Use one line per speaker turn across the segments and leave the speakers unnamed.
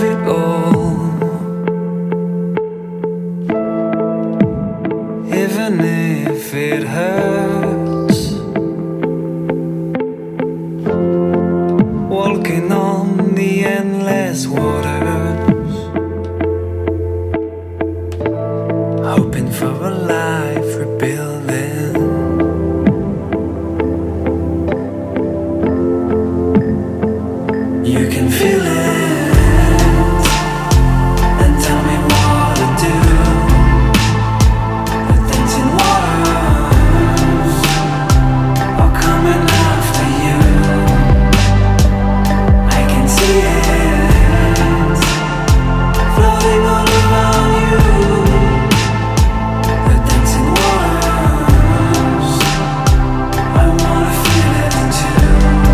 it all, even if it hurts. Walking on the endless waters, hoping for a life rebuilding. You can feel it and tell me what to do. The dancing waters are coming after you. I can see it floating all around you. The dancing waters, I wanna feel it too.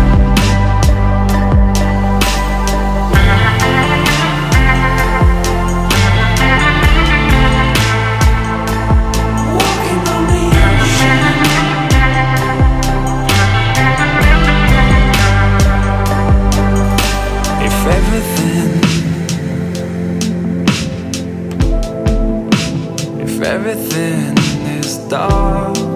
Walking on the ocean, if everything is dark,